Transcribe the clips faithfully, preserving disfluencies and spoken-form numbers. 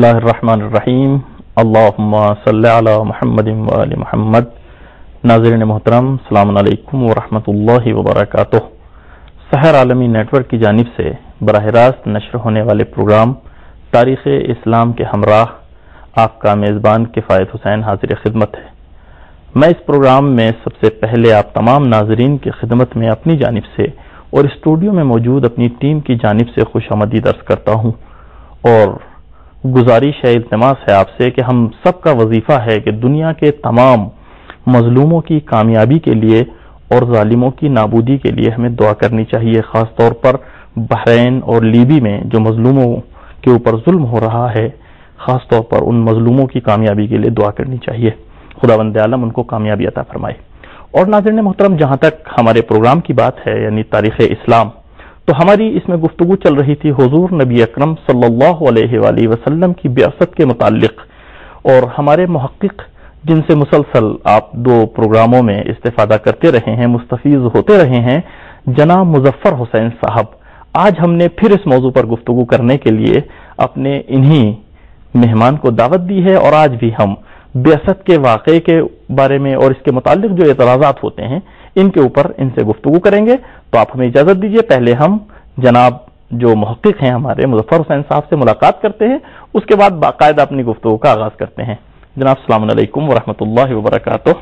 اللہ الرحمن الرحیم اللہم صلی علی محمد و آل محمد۔ ناظرین محترم، السلام علیکم ورحمۃ اللہ وبرکاتہ۔ سحر عالمی نیٹ ورک کی جانب سے براہ راست نشر ہونے والے پروگرام تاریخ اسلام کے ہمراہ آپ کا میزبان کفایت حسین حاضر خدمت ہے۔ میں اس پروگرام میں سب سے پہلے آپ تمام ناظرین کی خدمت میں اپنی جانب سے اور اسٹوڈیو میں موجود اپنی ٹیم کی جانب سے خوش آمدید عرض کرتا ہوں، اور گزارش ہے، التماس ہے آپ سے کہ ہم سب کا وظیفہ ہے کہ دنیا کے تمام مظلوموں کی کامیابی کے لیے اور ظالموں کی نابودی کے لیے ہمیں دعا کرنی چاہیے۔ خاص طور پر بحرین اور لیبی میں جو مظلوموں کے اوپر ظلم ہو رہا ہے، خاص طور پر ان مظلوموں کی کامیابی کے لیے دعا کرنی چاہیے۔ خداوند عالم ان کو کامیابی عطا فرمائے۔ اور ناظرین محترم، جہاں تک ہمارے پروگرام کی بات ہے، یعنی تاریخ اسلام، تو ہماری اس میں گفتگو چل رہی تھی حضور نبی اکرم صلی اللہ علیہ وآلہ وسلم کی بعثت کے متعلق، اور ہمارے محقق جن سے مسلسل آپ دو پروگراموں میں استفادہ کرتے رہے ہیں، مستفیض ہوتے رہے ہیں، جناب مظفر حسین صاحب، آج ہم نے پھر اس موضوع پر گفتگو کرنے کے لیے اپنے انہی مہمان کو دعوت دی ہے، اور آج بھی ہم بعثت کے واقعے کے بارے میں اور اس کے متعلق جو اعتراضات ہوتے ہیں ان کے اوپر ان سے گفتگو کریں گے۔ تو آپ ہمیں اجازت دیجیے، پہلے ہم جناب جو محقق ہیں ہمارے مظفر حسین صاحب سے ملاقات کرتے ہیں، اس کے بعد باقاعدہ اپنی گفتگو کا آغاز کرتے ہیں۔ جناب السلام علیکم ورحمۃ اللہ وبرکاتہ۔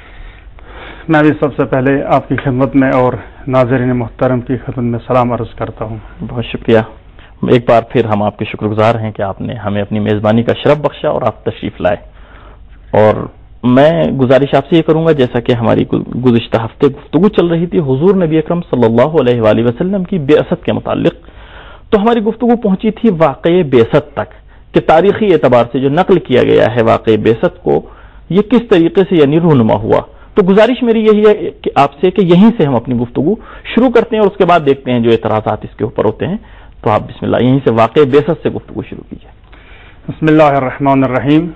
میں بھی سب سے پہلے آپ کی خدمت میں اور ناظرین محترم کی خدمت میں سلام عرض کرتا ہوں۔ بہت شکریہ، ایک بار پھر ہم آپ کے شکر گزار ہیں کہ آپ نے ہمیں اپنی میزبانی کا شرف بخشا اور آپ تشریف لائے۔ اور میں گزارش آپ سے یہ کروں گا، جیسا کہ ہماری گزشتہ ہفتے گفتگو چل رہی تھی حضور نبی اکرم صلی اللہ علیہ وآلہ وسلم کی بعثت کے متعلق، تو ہماری گفتگو پہنچی تھی واقعہ بعثت تک کہ تاریخی اعتبار سے جو نقل کیا گیا ہے واقعہ بعثت کو، یہ کس طریقے سے یعنی رونما ہوا۔ تو گزارش میری یہی ہے کہ آپ سے کہ یہیں سے ہم اپنی گفتگو شروع کرتے ہیں اور اس کے بعد دیکھتے ہیں جو اعتراضات اس کے اوپر ہوتے ہیں۔ تو آپ بسم اللہ یہیں سے واقعہ بعثت سے گفتگو شروع کیجیے۔ بسم اللہ الرحمن الرحیم۔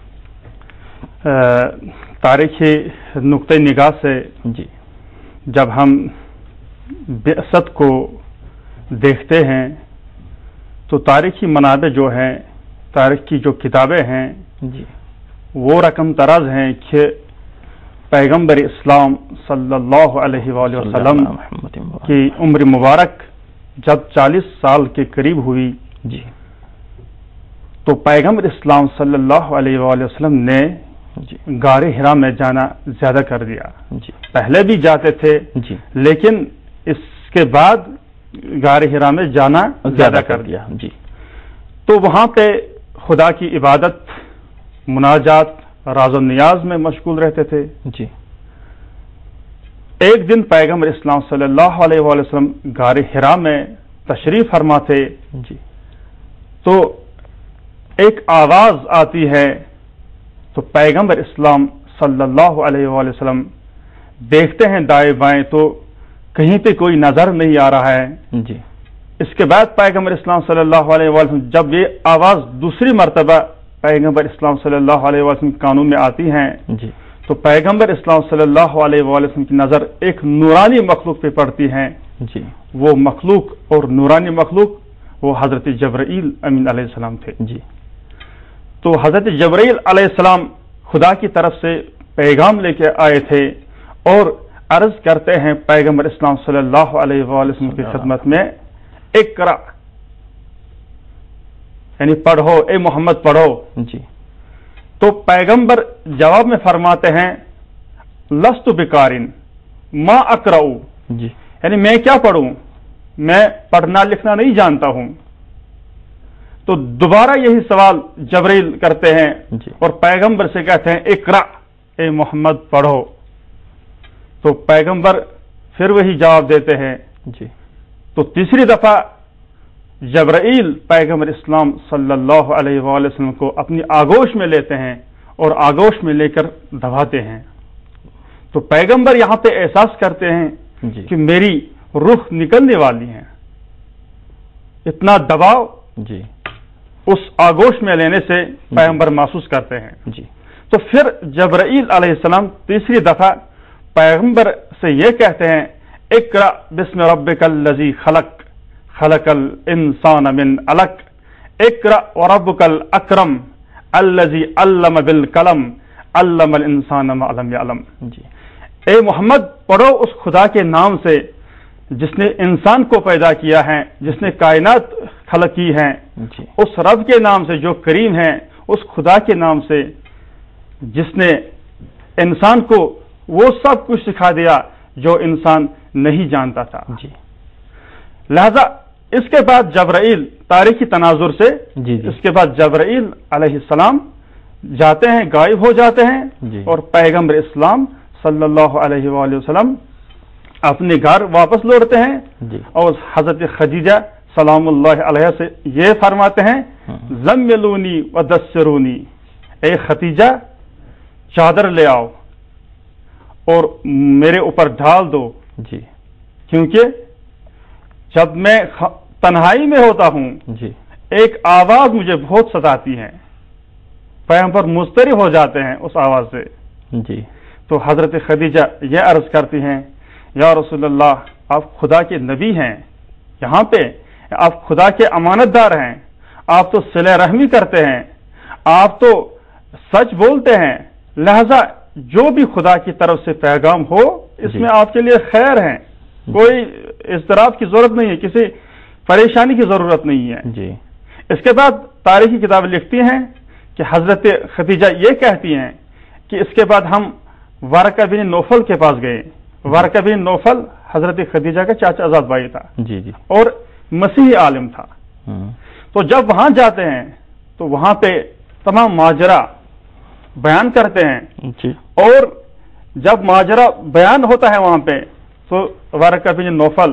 تاریخی نقطہ نگاہ سے جی جب ہم بعثت کو دیکھتے ہیں تو تاریخی منابع جو ہیں، تاریخ کی جو کتابیں ہیں، جی وہ رقم طراز ہیں کہ پیغمبر اسلام صلی اللہ علیہ وآلہ وسلم کی عمر مبارک جب چالیس سال کے قریب ہوئی، جی تو پیغمبر اسلام صلی اللہ علیہ وآلہ وسلم نے جی غار حرا میں جانا زیادہ کر دیا۔ جی پہلے بھی جاتے تھے، جی لیکن اس کے بعد غار حرا میں جانا زیادہ کر دیا۔ جی تو وہاں پہ خدا کی عبادت، مناجات، راز و نیاز میں مشغول رہتے تھے۔ جی ایک دن پیغمبر اسلام صلی اللہ علیہ وآلہ وسلم غار حرا میں تشریف فرما تھے، جی تو ایک آواز آتی ہے، تو پیغمبر اسلام صلی اللہ علیہ وآلہ وسلم دیکھتے ہیں دائیں بائیں، تو کہیں پہ کوئی نظر نہیں آ رہا ہے۔ جی اس کے بعد پیغمبر اسلام صلی اللہ علیہ وآلہ وسلم جب یہ آواز دوسری مرتبہ پیغمبر اسلام صلی اللہ علیہ وسلم کے کانوں میں آتی ہیں، جی تو پیغمبر اسلام صلی اللہ علیہ وآلہ وسلم کی نظر ایک نورانی مخلوق پہ پڑتی ہیں۔ جی وہ مخلوق اور نورانی مخلوق وہ حضرت جبرائیل امین علیہ السلام تھے۔ جی تو حضرت جبرائیل علیہ السلام خدا کی طرف سے پیغام لے کے آئے تھے اور عرض کرتے ہیں پیغمبر اسلام صلی اللہ علیہ وآلہ وسلم کی خدمت میں، اقرا یعنی پڑھو، اے محمد پڑھو۔ جی تو پیغمبر جواب میں فرماتے ہیں، لست بقارن ما اقرأ، جی یعنی میں کیا پڑھوں، میں پڑھنا لکھنا نہیں جانتا ہوں۔ تو دوبارہ یہی سوال جبرائیل کرتے ہیں جی اور پیغمبر سے کہتے ہیں، اقرا، اے محمد پڑھو۔ تو پیغمبر پھر وہی جواب دیتے ہیں۔ جی تو تیسری دفعہ جبرائیل پیغمبر اسلام صلی اللہ علیہ وآلہ وسلم کو اپنی آگوش میں لیتے ہیں اور آگوش میں لے کر دباتے ہیں۔ تو پیغمبر یہاں پہ احساس کرتے ہیں جی کہ میری روح نکلنے والی ہے۔ اتنا دباؤ جی اس آگوش میں لینے سے پیغمبر محسوس کرتے ہیں۔ جی تو پھر جبرائیل علیہ السلام تیسری دفعہ پیغمبر سے یہ کہتے ہیں، اقرأ بسم ربک الذی خلق خلق الانسان من علق، اقرأ وربکل اکرم الذی علم بالقلم علم الانسان ما لم یعلم. جی اے محمد پڑھو اس خدا کے نام سے جس نے انسان کو پیدا کیا ہے، جس نے کائنات خلق کی ہیں، جی اس رب کے نام سے جو کریم ہے، اس خدا کے نام سے جس نے انسان کو وہ سب کچھ سکھا دیا جو انسان نہیں جانتا تھا. جی لہذا اس کے بعد جبرائیل تاریخی تناظر سے جی جی اس کے بعد جبرائیل علیہ السلام جاتے ہیں، غائب ہو جاتے ہیں، جی اور پیغمبر اسلام صلی اللہ علیہ وآلہ وسلم اپنے گھر واپس لوٹتے ہیں. جی اور حضرت خدیجہ سلام اللہ علیہ سے یہ فرماتے ہیں زملونی ودثرونی، اے خدیجہ چادر لے آؤ اور میرے اوپر ڈال دو، جی کیونکہ جب میں تنہائی میں ہوتا ہوں جی ایک آواز مجھے بہت ستاتی ہے. پیغمبر مضطرب ہو جاتے ہیں اس آواز سے. جی تو حضرت خدیجہ یہ عرض کرتی ہیں یا رسول اللہ آپ خدا کے نبی ہیں، یہاں پہ آپ خدا کے امانت دار ہیں، آپ تو صلہ رحمی کرتے ہیں، آپ تو سچ بولتے ہیں، لہذا جو بھی خدا کی طرف سے پیغام ہو اس جی. میں آپ کے لیے خیر ہے، کوئی اضطراب کی ضرورت نہیں ہے، کسی پریشانی کی ضرورت نہیں ہے. جی اس کے بعد تاریخی کتابیں لکھتی ہیں کہ حضرت خدیجہ یہ کہتی ہیں کہ اس کے بعد ہم ورقہ بن نوفل کے پاس گئے. ورقہ بن نوفل حضرت خدیجہ کا چاچا ازاد بھائی تھا جی جی اور مسیحی عالم تھا. ہوں. تو جب وہاں جاتے ہیں تو وہاں پہ تمام ماجرا بیان کرتے ہیں، جی اور جب ماجرا بیان ہوتا ہے وہاں پہ تو ورقہ بن نوفل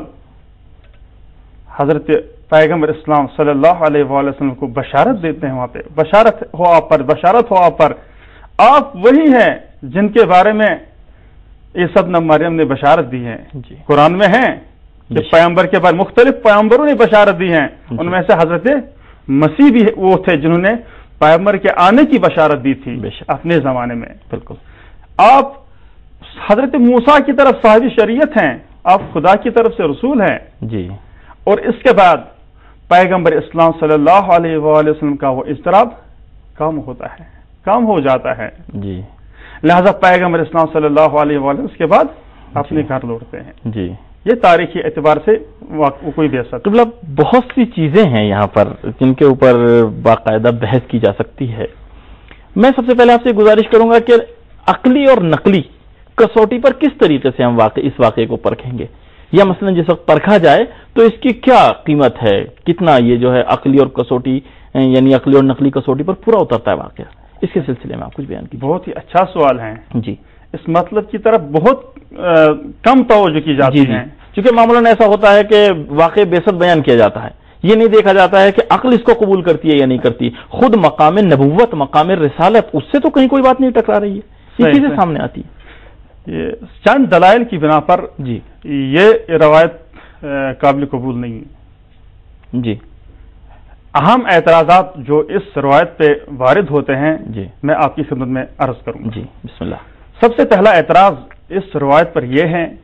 حضرت پیغمبر اسلام صلی اللہ علیہ وآلہ وسلم کو بشارت دیتے ہیں. وہاں پہ بشارت ہو آپ پر، بشارت ہو آپ پر، آپ وہی ہیں جن کے بارے میں عیسی ابن مریم نے بشارت دی ہے. جی قرآن میں ہیں کہ پیغمبر کے بعد مختلف پیغمبروں نے بشارت دی ہیں، ان میں سے حضرت مسیح بھی وہ تھے جنہوں نے پیغمبر کے آنے کی بشارت دی تھی اپنے زمانے میں. بالکل. آپ حضرت موسیٰ کی طرف صاحب شریعت ہیں، آپ خدا کی طرف سے رسول ہیں. جی اور اس کے بعد پیغمبر اسلام صلی اللہ علیہ وآلہ وسلم کا وہ اضطراب کم ہوتا ہے، کم ہو جاتا ہے. جی لہذا پیغمبر اسلام صلی اللہ علیہ وآلہ وسلم اس کے بعد اپنے گھر لوٹتے ہیں. جی یہ تاریخی اعتبار سے کوئی بھی ایسا مطلب بہت سی چیزیں ہیں یہاں پر جن کے اوپر باقاعدہ بحث کی جا سکتی ہے. میں سب سے پہلے آپ سے گزارش کروں گا کہ عقلی اور نقلی کسوٹی پر کس طریقے سے ہم واقع اس واقعے کو پرکھیں گے، یا مثلا جس وقت پرکھا جائے تو اس کی کیا قیمت ہے، کتنا یہ جو ہے عقلی اور کسوٹی یعنی عقلی اور نقلی کسوٹی پر پورا اترتا ہے واقعہ، اس کے سلسلے میں آپ کچھ بیان کیجیے. بہت ہی اچھا سوال ہے. جی اس مطلب کی طرف بہت کم توجہ کی جاتی جی جی ہے، چونکہ معمولاً ایسا ہوتا ہے کہ واقع بیست بیان کیا جاتا ہے، یہ نہیں دیکھا جاتا ہے کہ عقل اس کو قبول کرتی ہے یا نہیں کرتی. خود مقام نبوت، مقام رسالت، اس سے تو کہیں کوئی بات نہیں ٹکرا رہی ہے، یہ چیزیں سامنے آتی ہے. یہ چند دلائل کی بنا پر جی یہ روایت قابل قبول نہیں ہے. جی اہم اعتراضات جو اس روایت پہ وارد ہوتے ہیں جی میں آپ کی خدمت میں عرض کروں گا. جی بسم اللہ. سب سے پہلا اعتراض اس روایت پر یہ ہے،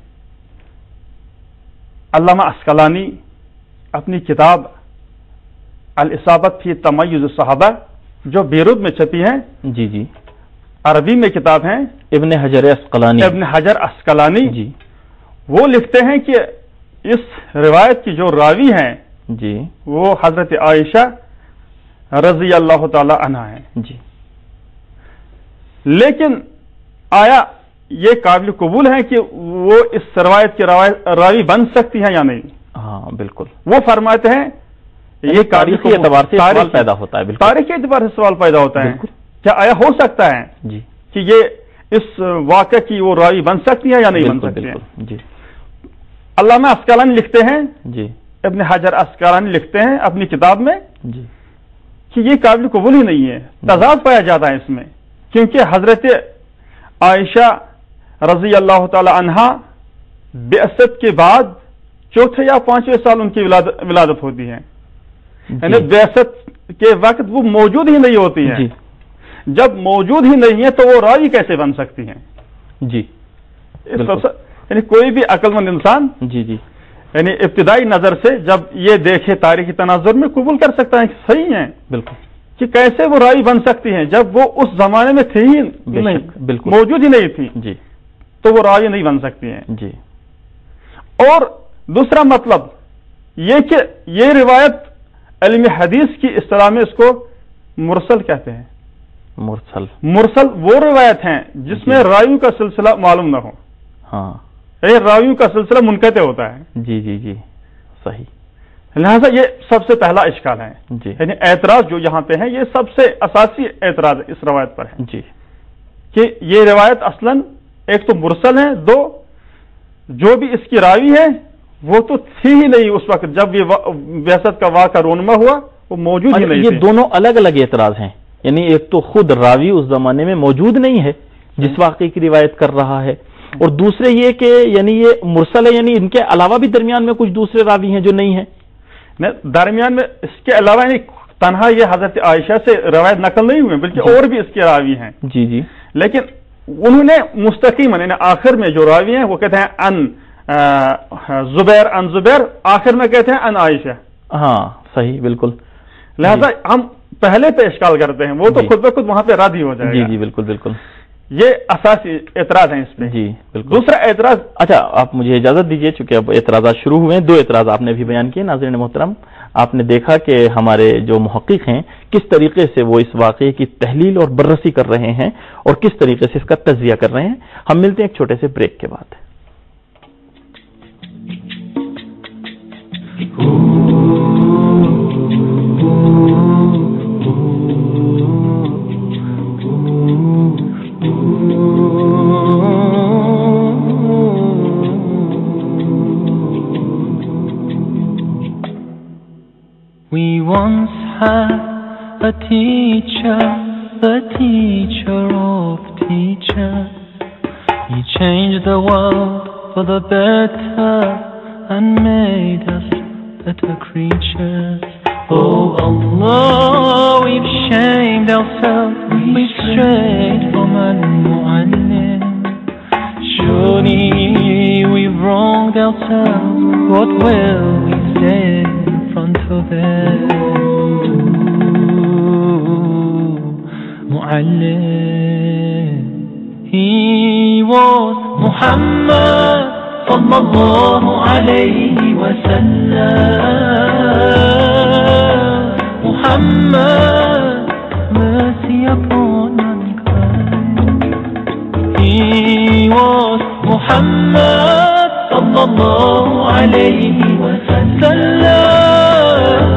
علامہ عسقلانی اپنی کتاب الاصابۃ فی تمیز الصحابہ جو بیروت میں چھپی ہیں، جی جی عربی میں کتاب ہیں، ابن حجر عسقلانی ابن حجر عسقلانی جی وہ لکھتے ہیں کہ اس روایت کی جو راوی ہیں جی وہ حضرت عائشہ رضی اللہ تعالی عنہا ہیں. جی لیکن آیا یہ قابل قبول ہے کہ وہ اس روایت کے راوی بن سکتی ہیں یا نہیں؟ ہاں بالکل. وہ فرماتے ہیں یہ تاریخی اعتبار سے سوال پیدا ہوتا ہے. بالکل تاریخی اعتبار سے سوال پیدا ہوتا ہے، کیا آیا ہو سکتا ہے جی کہ یہ اس واقعہ کی وہ راوی بن سکتی ہے یا نہیں بن سکتی ہے؟ جی علامہ عسقلانی لکھتے ہیں، جی ابن حجر عسقلانی لکھتے ہیں اپنی کتاب میں جی کہ یہ قابل قبول ہی نہیں ہے، تضاد پایا جاتا ہے اس میں، کیونکہ حضرت عائشہ رضی اللہ تعالی عنہا بعثت کے بعد چوتھے یا پانچویں سال ان کی ولادت ہوتی ہے، یعنی بعثت کے وقت وہ موجود ہی نہیں ہوتی ہیں. جب موجود ہی نہیں ہے تو وہ راوی کیسے بن سکتی ہیں؟ جی یعنی کوئی بھی عقل مند انسان جی جی یعنی ابتدائی نظر سے جب یہ دیکھے تاریخی تناظر میں قبول کر سکتا ہے کہ صحیح ہیں بالکل، کہ کیسے وہ راوی بن سکتی ہیں جب وہ اس زمانے میں تھی ہی نہیں، بالکل موجود ہی نہیں تھی جی، تو وہ راوی نہیں بن سکتی ہیں جی۔ اور دوسرا مطلب یہ کہ یہ روایت علم حدیث کی اصطلاح میں اس کو مرسل کہتے ہیں۔ مرسل مرسل وہ روایت ہیں جس میں راویوں کا سلسلہ معلوم نہ ہو، ہاں راویوں کا سلسلہ منقطع ہوتا ہے جی جی جی صحیح۔ لہذا یہ سب سے پہلا اشکال ہے جی، یعنی اعتراض جو یہاں پہ ہے یہ سب سے اساسی اعتراض اس روایت پر ہے جی، کہ یہ روایت اصلاً ایک تو مرسل ہے، دو جو بھی اس کی راوی ہے وہ تو تھی ہی نہیں اس وقت جب یہ بعثت کا واقعہ رونما ہوا، وہ موجود ہی نہیں۔ یہ دونوں الگ الگ اعتراض ہیں، یعنی ایک تو خود راوی اس زمانے میں موجود نہیں ہے جس واقعے کی روایت کر رہا ہے، اور دوسرے یہ کہ یعنی یہ مرسل ہے، یعنی ان کے علاوہ بھی درمیان میں کچھ دوسرے راوی ہیں جو نہیں ہیں، درمیان میں اس کے علاوہ یعنی تنہا یہ حضرت عائشہ سے روایت نقل نہیں ہوئے بلکہ جی، اور بھی اس کے راوی ہیں جی جی، لیکن انہوں نے مستقیما یعنی آخر میں جو راوی ہیں وہ کہتے ہیں ان زبیر ان زبیر، آخر میں کہتے ہیں ان عائشہ، ہاں صحیح بالکل۔ لہذا جی، ہم پہلے پہ اشکال کرتے ہیں، وہ تو جی، خود بخود وہاں پہ رد ہی ہو جائے گا جی جی بالکل بالکل، یہ اساسی اعتراض ہیں اس پہ جی بالکل۔ دوسرا اعتراض، اچھا آپ مجھے اجازت دیجئے چونکہ اب اعتراضات شروع ہوئے ہیں، دو اعتراض آپ نے بھی بیان کیے ناظرین محترم۔ آپ نے دیکھا کہ ہمارے جو محقق ہیں کس طریقے سے وہ اس واقعے کی تحلیل اور بررسی کر رہے ہیں اور کس طریقے سے اس کا تجزیہ کر رہے ہیں۔ ہم ملتے ہیں ایک چھوٹے سے بریک کے بعد۔ We once had a teacher, the teacher of teachers. He changed the world for the better and made us better creatures. Oh Allah, we've shamed ourselves, we've strayed from Al-Mu'allim. Surely we've wronged ourselves, what will we say in front of them? Mu'allim, he was Muhammad sallallahu alayhi wa sallam. Muhammad, mercy upon mankind. He was Muhammad sallallahu alayhi wa sallam.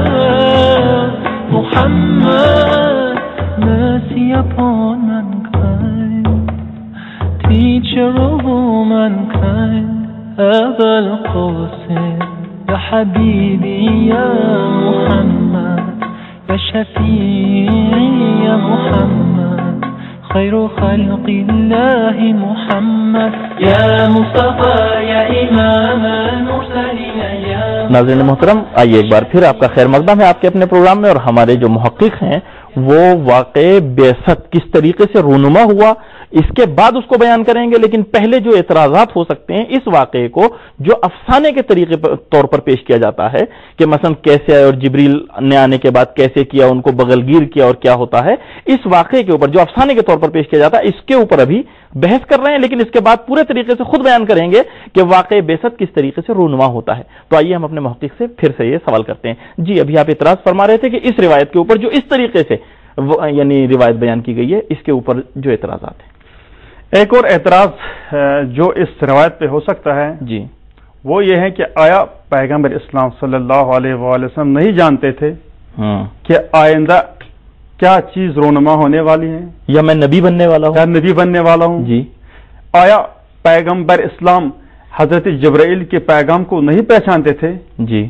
Muhammad, mercy upon mankind. Teacher of all mankind, أبا القاسم يا حبيبي يا محمد، يا شفيعي يا محمد، خير خلق الله محمد، يا مصطفى يا إمام المرسلين يا۔ ناظرین محترم، آئیے ایک بار پھر آپ کا خیر مقدم ہے آپ کے اپنے پروگرام میں، اور ہمارے جو محقق ہیں وہ واقع بعثت کس طریقے سے رونما ہوا اس کے بعد اس کو بیان کریں گے، لیکن پہلے جو اعتراضات ہو سکتے ہیں اس واقعے کو جو افسانے کے طریقے پر طور پر پیش کیا جاتا ہے کہ مثلا کیسے آئے اور جبریل نے آنے کے بعد کیسے کیا، ان کو بغل گیر کیا اور کیا ہوتا ہے، اس واقعے کے اوپر جو افسانے کے طور پر پیش کیا جاتا ہے اس کے اوپر ابھی بحث کر رہے ہیں، لیکن اس کے بعد پورے طریقے سے خود بیان کریں گے کہ واقع بعثت کس طریقے سے رونما ہوتا ہے۔ تو آئیے ہم اپنے محقق سے پھر سے یہ سوال کرتے ہیں۔ جی ابھی آپ اعتراض فرما رہے تھے کہ اس روایت کے اوپر جو اس طریقے سے یعنی روایت بیان کی گئی ہے اس کے اوپر جو اعتراضات ہیں۔ ایک اور اعتراض جو اس روایت پہ ہو سکتا ہے جی وہ یہ ہے کہ آیا پیغمبر اسلام صلی اللہ علیہ وآلہ وسلم نہیں جانتے تھے کہ آئندہ کیا چیز رونما ہونے والی ہے، یا میں نبی بننے والا ہوں، یا نبی بننے والا ہوں جی؟ آیا پیغمبر اسلام حضرت جبرائیل کے پیغام کو نہیں پہچانتے تھے؟ جی،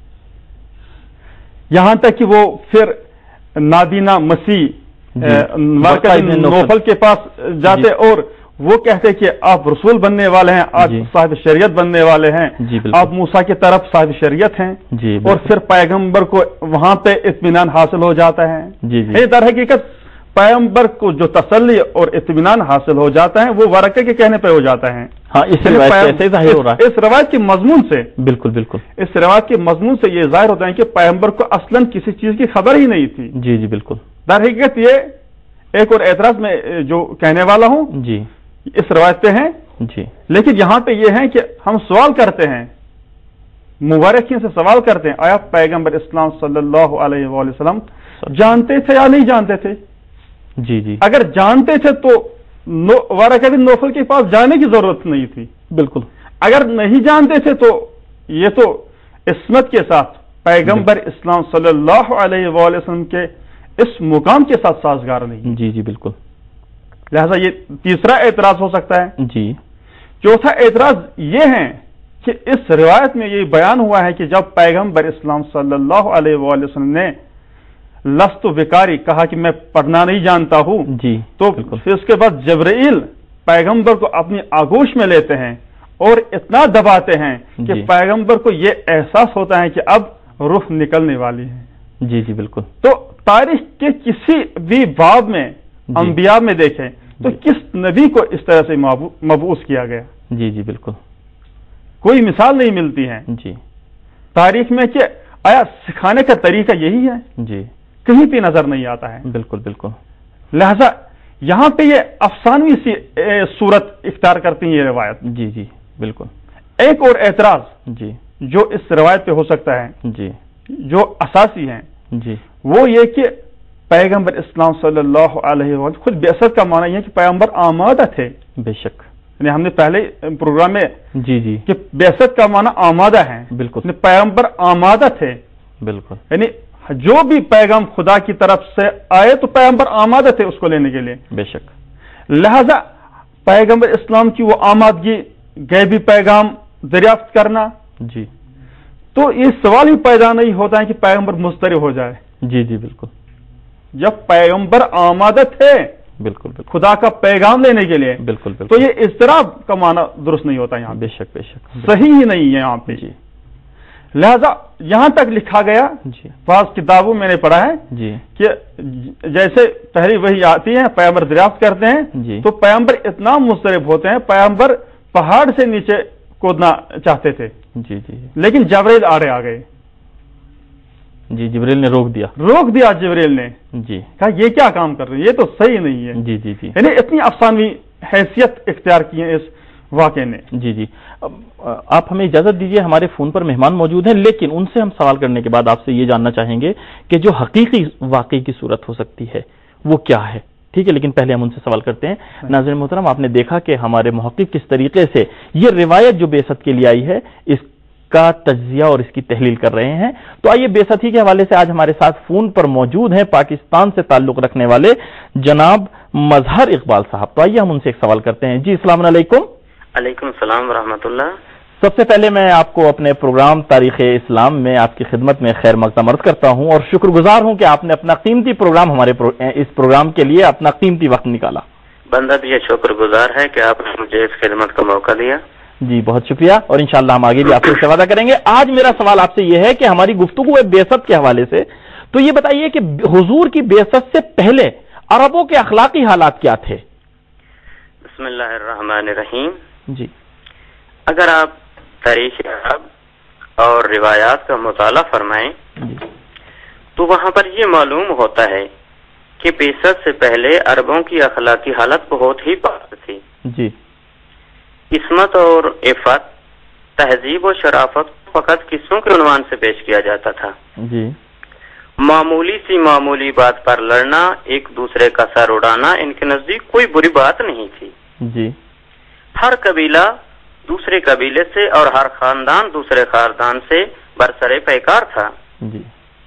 یہاں تک کہ وہ پھر نابینا مسیح نوفل کے پاس جاتے جی. اور وہ کہتے کہ آپ رسول بننے والے ہیں، آپ جی. صاحب شریعت بننے والے ہیں جی آپ موسیٰ کی طرف صاحب شریعت ہیں جی اور پھر پیغمبر کو وہاں پہ اطمینان حاصل ہو جاتا ہے جی جی. در حقیقت पैगंबर को जो तसल्ली और इत्मीनान हासिल हो जाता है वो वरके के कहने पे हो जाता है। हाँ, इस रिवायत से जाहिर हो रहा है, इस रिवायत के मजमून से, बिल्कुल बिल्कुल, इस रिवायत के मजमून से ये जाहिर होता है कि पैगंबर को असलन किसी चीज की खबर ही नहीं थी। जी जी बिल्कुल। दर हकीकत ये एक और एतराज में जो कहने वाला हूं जी, इस रिवायत पे है जी, लेकिन यहां पे ये है कि हम सवाल करते हैं, मुबारकिन से सवाल करते हैं, आया पैगंबर इस्लाम सल्लल्लाहु अलैहि वसल्लम जानते थे या नहीं जानते थे? जी जी, अगर जानते थे तो नो, वारका बिन नौफल के पास जाने की जरूरत नहीं थी। बिल्कुल। अगर नहीं जानते थे तो ये तो इस्मत के साथ पैगंबर इस्लाम सल्लल्लाहु अलैहि वसल्लम के इस मुकाम के साथ साजगार नहीं। जी जी बिल्कुल। लिहाजा ये तीसरा एतराज हो सकता है। जी। चौथा एतराज ये है कि इस रिवायत में ये बयान हुआ है कि जब पैगंबर इस्लाम सल्लल्लाहु अलैहि वसल्लम ने लस्तु विकारी कहा कि मैं पढ़ना नहीं जानता हूं, जी, तो फिर उसके बाद जबरील पैगंबर को अपनी आगोश में लेते हैं और इतना दबाते हैं कि पैगंबर को यह एहसास होता है कि अब रूह निकलने वाली है। जी जी बिल्कुल। तो तारीख के किसी भी बाब में अंबिया में देखें तो किस नबी को इस तरह से मबूस किया गया? जी जी बिल्कुल, कोई मिसाल नहीं मिलती है जी तारीख में कि आया सिखाने का तरीका यही है, जी, कहीं भी नजर नहीं आता है। बिल्कुल बिल्कुल। लिहाजा यहां पे ये अफसानवी सी सूरत इख्तियार करती है ये रिवायत। जी जी बिल्कुल। एक और एतराज जी जो इस रिवायत पे हो सकता है, जी, जो असासी है जी, वो ये कि पैगंबर इस्लाम सल्लल्लाहु अलैहि वसल्लम खुद बेअसत का माना यह है कि पैगंबर आमादा थे। बेशक, यानी हमने पहले प्रोग्राम में जी जी कि बेअसत का माना आमादा है, बिल्कुल, पैगंबर आमादा थे, बिल्कुल, यानी जो भी पैगाम खुदा की तरफ से आए तो पैगंबर आमादा थे उसको लेने के लिए। बेशक। लिहाजा पैगंबर इस्लाम की वो आमादगी, गैबी पैगाम दरियाफ्त करना, जी, तो ये सवाल ही पैदा नहीं होता है कि पैगंबर मुस्तरिब हो जाए। जी जी बिल्कुल। जब पैगंबर आमादा थे बिल्कुल बिल्कुल खुदा का पैगाम लेने के लिए, बिल्कुल बिल्कुल, तो ये इस्तराब का माना दुरुस्त नहीं होता यहाँ। बेशक बेशक, सही ही नहीं है यहाँ पे। जी, लिहाजा यहां तक लिखा गया, जी, बाज़ किताबों मैंने पढ़ा है जी कि जैसे पहली वही आती है पैगंबर दरियाफ्त करते हैं जी, तो पैगंबर इतना मुस्तरिब होते हैं, पैगंबर पहाड़ से नीचे कूदना चाहते थे जी जी, लेकिन जबरील आड़े आ गए। जी, जिब्रील ने रोक दिया रोक दिया जिब्रील ने जी, कहा ये क्या काम कर रहे हैं, ये तो सही नहीं है। जी जी जी, यानी इतनी अफसानवी हैसियत इख्तियार की है इस वाक़े ने। जी जी, आप हमें इजाजत दीजिए, हमारे फोन पर मेहमान मौजूद हैं, लेकिन उनसे हम सवाल करने के बाद आपसे ये जानना चाहेंगे कि जो हकीकी वाक़े की सूरत हो सकती है वो क्या है। ठीक है, लेकिन पहले हम उनसे सवाल करते हैं। नाज़रीन मोहतरम, आपने देखा कि हमारे मुहक्किक किस तरीके से ये रिवायत जो बेसत के लिए आई है इसका तज्जिया और इसकी तहलील कर रहे हैं। तो आइए बेसत ही के हवाले से आज हमारे साथ फोन पर मौजूद हैं पाकिस्तान से ताल्लुक रखने वाले जनाब मजहर इकबाल साहब। तो आइए हम उनसे एक सवाल करते हैं। जी, अस्सलाम वालेकुम। अलैकुम सलाम व रहमतुल्लाह। सबसे पहले मैं आपको अपने प्रोग्राम तारीख इस्लाम में आपकी खिदमत में खैर मक़दम अर्ज़ करता हूं और शुक्रगुजार हूं कि आपने अपना कीमती प्रोग्राम हमारे प्रो, इस प्रोग्राम के लिए अपना कीमती वक्त निकाला। बंदा भी ये शुक्रगुजार है कि आपने मुझे इस खिदमत का मौका दिया। जी, बहुत शुक्रिया और इंशाअल्लाह हम आगे भी आपसे इससे वादा करेंगे। आज मेरा सवाल आपसे यह है कि हमारी गुफ्तगू है बेसत के हवाले से, तो ये बताइए कि हुजूर की बेसत से पहले अरबों के अखलाकी हालात क्या थे? बिस्मिल्लाहिर्रहमानिर्रहीम। जी, अगर आप तारीख अरब और रिवायात का मुताला फरमाएं तो वहां पर यह मालूम होता है कि बेसत से पहले अरबों की अखलाकी हालत बहुत ही पाक थी। जी, इस्मत और इफ़त, तहजीब और शराफत फकत किस्सों के उन्वान से पेश किया जाता था। जी, मामूली सी मामूली बात पर लड़ना, एक दूसरे का सर उड़ाना इनके नजदीक कोई बुरी बात नहीं थी। जी, हर कबीला दूसरे कबीले से और हर खानदान दूसरे खानदान से बरसरे पैकार था। जी,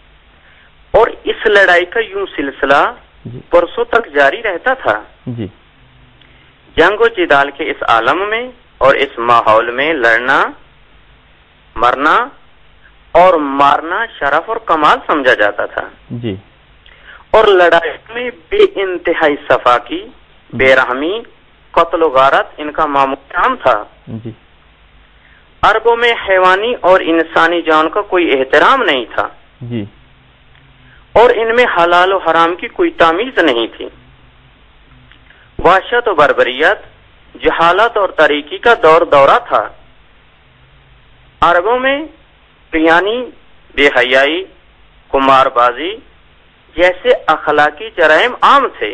और इस लड़ाई का यूं सिलसिला बरसों तक जारी रहता था। जी, जंग जिदाल के इस आलम में और इस माहौल में लड़ना, मरना और मारना शरफ और कमाल समझा जाता था। जी, और लड़ाई में बे इंतहाई सफाकी, बेरहमी, कत्ल गारत इनका मामूल काम था। जी, अरबों में हैवानी और इंसानी जान का कोई एहतराम नहीं था। जी, اور ان میں حلال و حرام کی کوئی تمیز نہیں تھی. وحشت و بربریت، جہالت اور تاریکی کا دور دورہ تھا. عربوں میں پیانی، بے حیائی، قمار بازی جیسے اخلاقی جرائم عام تھے.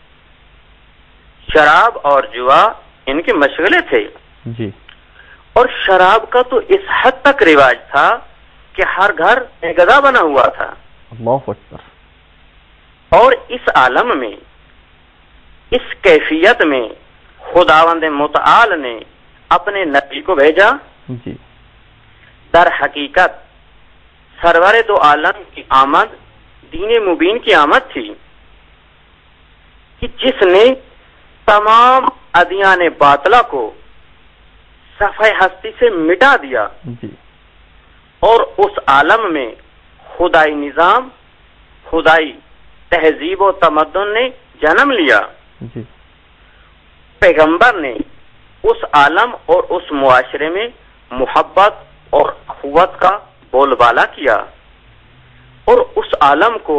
شراب اور جوا ان کے مشغلے تھے. جی. اور شراب کا تو اس حد تک رواج تھا کہ ہر گھر گدا بنا ہوا تھا. اللہ اکبر. اور اس عالم میں، اس کیفیت میں خداوند متعال نے اپنے نبی کو بھیجا. جی. در حقیقت سرور دو عالم کی آمد دین مبین کی آمد تھی کہ جس نے تمام ادیان باطلہ کو صفحہ ہستی سے مٹا دیا. جی. اور اس عالم میں خدائی نظام، خدائی تہذیب و تمدن نے جنم لیا. جی. پیغمبر نے اس عالم اور اس معاشرے میں محبت اور اخوت کا بول بالا کیا، اور اس عالم کو،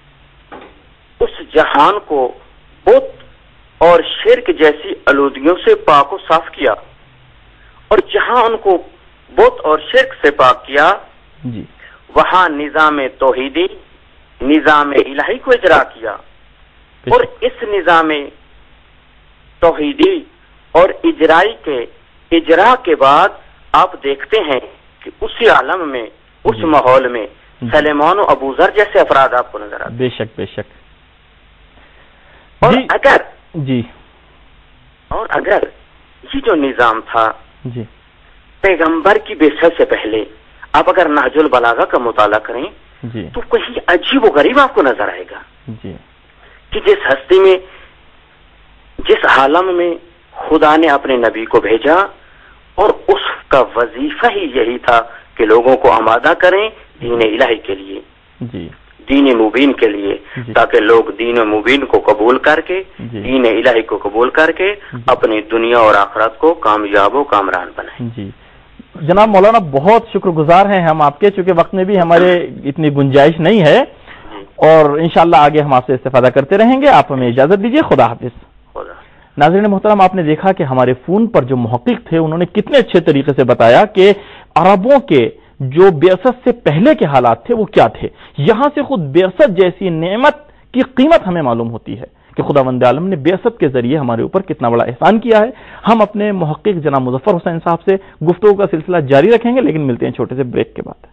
اس جہان کو بت اور شرک جیسی آلودگیوں سے پاک و صاف کیا. اور جہاں ان کو بت اور شرک سے پاک کیا، جی، وہاں نظام توحیدی، نظام الہی کو اجرا کیا. اور اس نظام توحیدی اور اجرائی کے اجرا کے بعد آپ دیکھتے ہیں کہ اسی عالم میں، اس جی. ماحول میں جی. سلیمان و ابو ذر جیسے افراد آپ کو نظر آتے. بے شک بے شک. اور جی. اگر جی اور اگر یہ جو نظام تھا جی پیغمبر کی بعثت سے پہلے، آپ اگر نہج البلاغہ کا مطالعہ کریں جی تو کہیں عجیب و غریب آپ کو نظر آئے گا جی کہ جس ہستی میں، جس عالم میں خدا نے اپنے نبی کو بھیجا، اور اس کا وظیفہ ہی یہی تھا کہ لوگوں کو آمادہ کریں دین الہی کے لیے، جی دین مبین کے لیے، جی. تاکہ لوگ دین مبین کو قبول کر کے، جی. دین الہی کو قبول کر کے جی. اپنی دنیا اور آخرت کو کامیاب و کامران بنائیں. جی جناب مولانا، بہت شکر گزار ہیں ہم آپ کے، چونکہ وقت میں بھی ہمارے اتنی گنجائش نہیں ہے، جی. اور انشاءاللہ آگے ہم آپ سے استفادہ کرتے رہیں گے. آپ ہمیں اجازت دیجیے. خدا حافظ. خدا. ناظرین محترم، آپ نے دیکھا کہ ہمارے فون پر جو محقق تھے انہوں نے کتنے اچھے طریقے سے بتایا کہ عربوں کے جو بعثت سے پہلے کے حالات تھے وہ کیا تھے. یہاں سے خود بعثت جیسی نعمت کی قیمت ہمیں معلوم ہوتی ہے کہ خداوند عالم نے بعثت کے ذریعے ہمارے اوپر کتنا بڑا احسان کیا ہے. ہم اپنے محقق جناب مظفر حسین صاحب سے گفتگو کا سلسلہ جاری رکھیں گے، لیکن ملتے ہیں چھوٹے سے بریک کے بعد.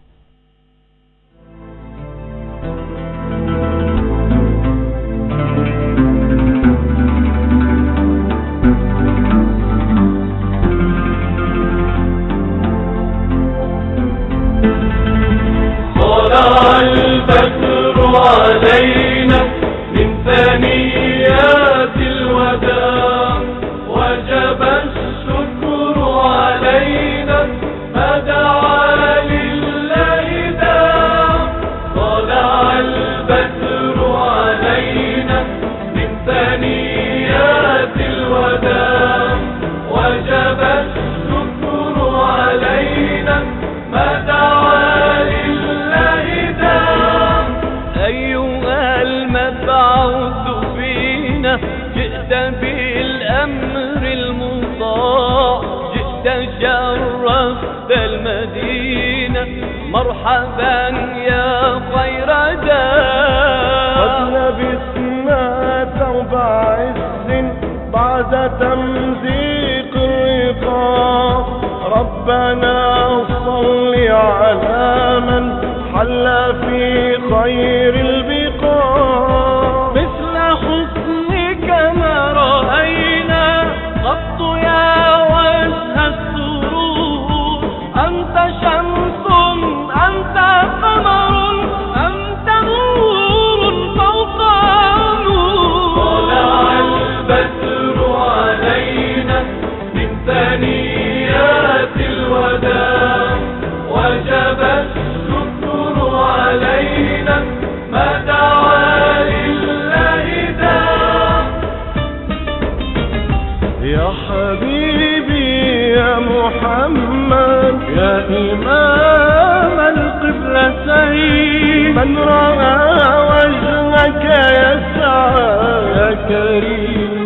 مرحبا يا خير دار، قد لبثنا ثوب عز بعد تمزيق الرقاب. ربنا صل على من حل في خير البقاع. مثل حسنك ما رأينا قط يا وجه السرور. أنت شمس، أنت قمر، أنت نور فوق نور. طلع البدر علينا من ثنيات الوداع، وجب الشكر علينا ما دعا لله داع. يا حبيبي يا محمد، يا إمام القبلة سعيد من رأى وجهك يسعى يا كريم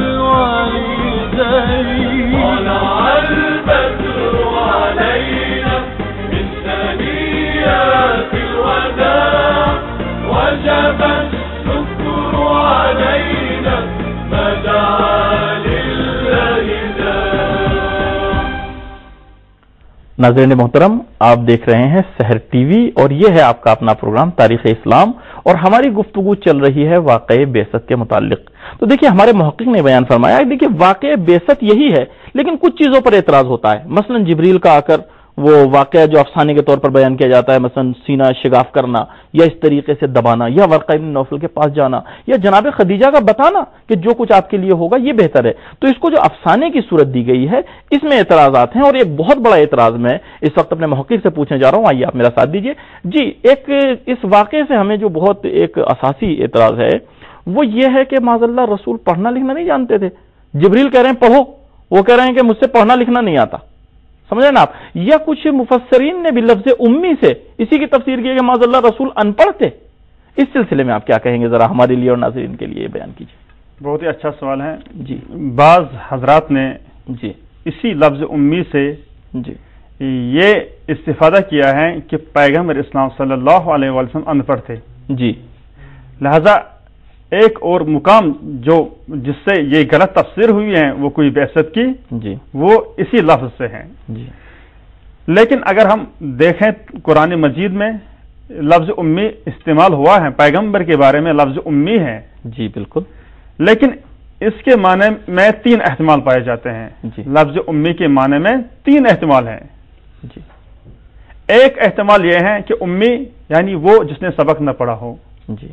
الوالدين طلع البدر علينا من ثنيات الوداع وجب الشكر علينا ما دعا لله داع. ناظرین محترم، آپ دیکھ رہے ہیں سحر ٹی وی اور یہ ہے آپ کا اپنا پروگرام تاریخ اسلام، اور ہماری گفتگو چل رہی ہے واقعہ بعثت کے متعلق. تو دیکھیے ہمارے محقق نے بیان فرمایا، دیکھیے واقعہ بعثت یہی ہے لیکن کچھ چیزوں پر اعتراض ہوتا ہے. مثلا جبریل کا آ کر وہ واقعہ جو افسانے کے طور پر بیان کیا جاتا ہے، مثلا سینہ شگاف کرنا یا اس طریقے سے دبانا یا ورقہ ابن نوفل کے پاس جانا یا جناب خدیجہ کا بتانا کہ جو کچھ آپ کے لیے ہوگا یہ بہتر ہے، تو اس کو جو افسانے کی صورت دی گئی ہے اس میں اعتراضات ہیں. اور ایک بہت بڑا اعتراض میں اس وقت اپنے محقق سے پوچھنے جا رہا ہوں، آئیے آپ میرا ساتھ دیجیے. جی، ایک اس واقعے سے ہمیں جو بہت ایک اساسی اعتراض ہے وہ یہ ہے کہ معاذ اللہ رسول پڑھنا لکھنا نہیں جانتے تھے. جبریل کہہ رہے ہیں پڑھو، وہ کہہ رہے ہیں کہ مجھ سے پڑھنا لکھنا نہیں آتا. سمجھے نا آپ؟ یا کچھ مفسرین نے بھی لفظ امی سے اسی کی تفسیر کی کہ معاذ اللہ رسول ان پڑھ تھے. اس سلسلے میں آپ کیا کہیں گے؟ ذرا ہمارے لیے اور ناظرین کے لیے بیان کیجیے. بہت ہی اچھا سوال ہے. جی، بعض حضرات نے جی اسی لفظ امی سے جی یہ استفادہ کیا ہے کہ پیغمبر اسلام صلی اللہ علیہ وسلم ان پڑھ تھے. جی، لہذا ایک اور مقام جو جس سے یہ غلط تفسیر ہوئی ہے وہ کوئی بعثت کی، جی وہ اسی لفظ سے ہیں. جی لیکن اگر ہم دیکھیں قرآن مجید میں لفظ امی استعمال ہوا ہے، پیغمبر کے بارے میں لفظ امی ہے، جی بالکل. لیکن اس کے معنی میں تین احتمال پائے جاتے ہیں. جی. لفظ امی کے معنی میں تین احتمال ہیں. جی ایک احتمال یہ ہے کہ امی یعنی وہ جس نے سبق نہ پڑھا ہو. جی.